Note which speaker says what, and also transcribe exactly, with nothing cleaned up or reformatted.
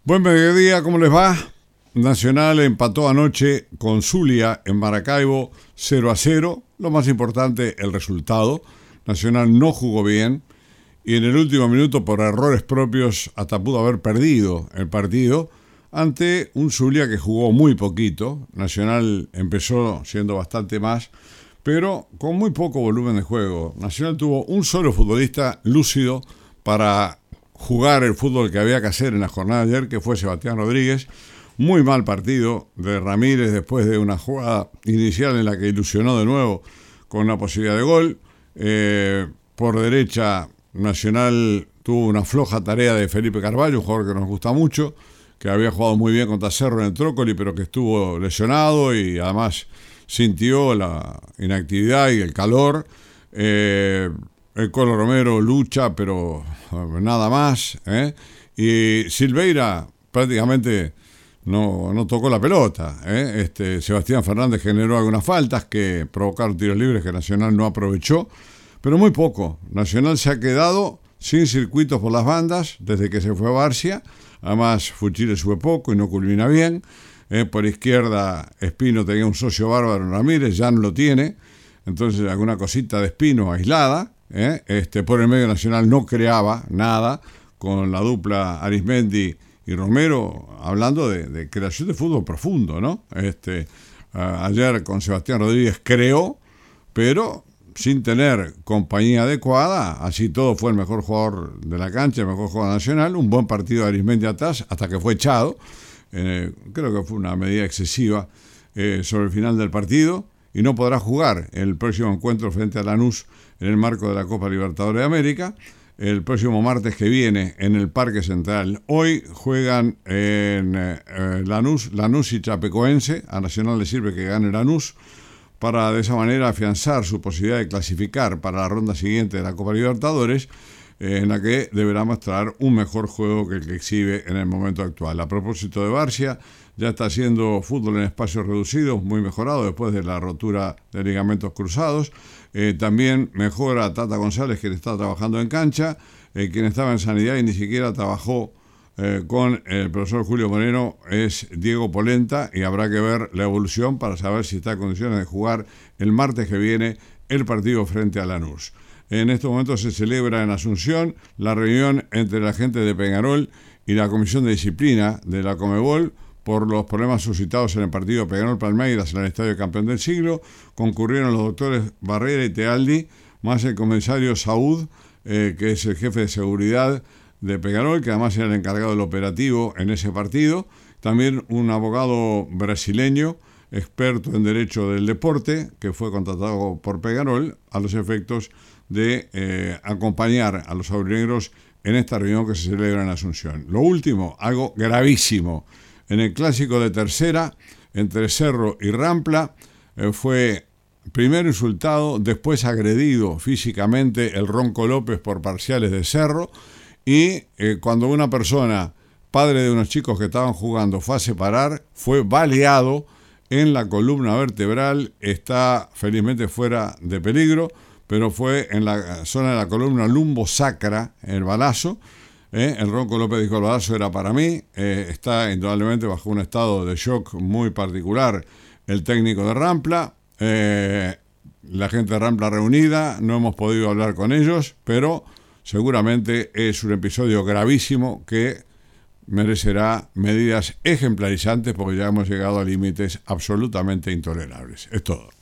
Speaker 1: Buen mediodía, ¿cómo les va? Nacional empató anoche con Zulia en Maracaibo cero a cero. Lo más importante, el resultado. Nacional no jugó bien y en el último minuto, por errores propios, hasta pudo haber perdido el partido ante un Zulia que jugó muy poquito. Nacional empezó siendo bastante más, pero con muy poco volumen de juego. Nacional tuvo un solo futbolista lúcido para jugar el fútbol que había que hacer en la jornada de ayer, que fue Sebastián Rodríguez. Muy mal partido de Ramírez después de una jugada inicial en la que ilusionó de nuevo con una posibilidad de gol. Eh, por derecha, Nacional tuvo una floja tarea de Felipe Carvalho, un jugador que nos gusta mucho, que había jugado muy bien contra Cerro en el Trócoli, pero que estuvo lesionado y además sintió la inactividad y el calor. Eh, el Colo Romero lucha, pero nada más, ¿eh? Y Silveira prácticamente no, no tocó la pelota, ¿eh? Este, Sebastián Fernández generó algunas faltas que provocaron tiros libres que Nacional no aprovechó, pero muy poco. Nacional se ha quedado sin circuitos por las bandas desde que se fue a Barcia. Además, Fuchile sube poco y no culmina bien. Eh, por izquierda, Espino tenía un socio bárbaro, Ramírez, ya no lo tiene. Entonces, alguna cosita de Espino aislada. Eh. Este, por el medio, Nacional no creaba nada con la dupla Arismendi y Romero, hablando de, de creación de fútbol profundo, ¿no? Este, a, ayer con Sebastián Rodríguez creó, pero sin tener compañía adecuada. Así todo, fue el mejor jugador de la cancha, el mejor jugador nacional. Un buen partido de Arismendi atrás hasta que fue echado. Eh, creo que fue una medida excesiva eh, sobre el final del partido, y no podrá jugar el próximo encuentro frente a Lanús en el marco de la Copa Libertadores de América el próximo martes que viene en el Parque Central. Hoy juegan en eh, Lanús, Lanús y Chapecoense. A Nacional le sirve que gane Lanús para de esa manera afianzar su posibilidad de clasificar para la ronda siguiente de la Copa Libertadores, eh, en la que deberá mostrar un mejor juego que el que exhibe en el momento actual. A propósito de Barcia, ya está haciendo fútbol en espacios reducidos, muy mejorado después de la rotura de ligamentos cruzados. Eh, también mejora Tata González, quien está trabajando en cancha, eh, quien estaba en sanidad y ni siquiera trabajó eh, con el profesor Julio Moreno, es Diego Polenta, y habrá que ver la evolución para saber si está en condiciones de jugar el martes que viene el partido frente a Lanús. En estos momentos se celebra en Asunción la reunión entre la gente de Peñarol y la Comisión de Disciplina de la Conmebol por los problemas suscitados en el partido Peñarol-Palmeiras en el Estadio Campeón del Siglo. Concurrieron los doctores Barrera y Tealdi, más el comisario Saúd, eh, que es el jefe de seguridad de Peñarol, que además era el encargado del operativo en ese partido. También un abogado brasileño, experto en derecho del deporte, que fue contratado por Peñarol a los efectos de eh, acompañar a los aurinegros en esta reunión que se celebra en Asunción. Lo último, algo gravísimo. En el clásico de tercera, entre Cerro y Rampla, eh, fue primero insultado, después agredido físicamente el Ronco López por parciales de Cerro, y eh, cuando una persona, padre de unos chicos que estaban jugando, fue a separar, fue baleado en la columna vertebral. Está felizmente fuera de peligro, pero fue en la zona de la columna lumbosacra el balazo. Eh, el Ronco López dijo: el balazo era para mí. Eh, está indudablemente bajo un estado de shock muy particular el técnico de Rampla. Eh, la gente de Rampla reunida, no hemos podido hablar con ellos, pero seguramente es un episodio gravísimo que merecerá medidas ejemplarizantes, porque ya hemos llegado a límites absolutamente intolerables. Es todo.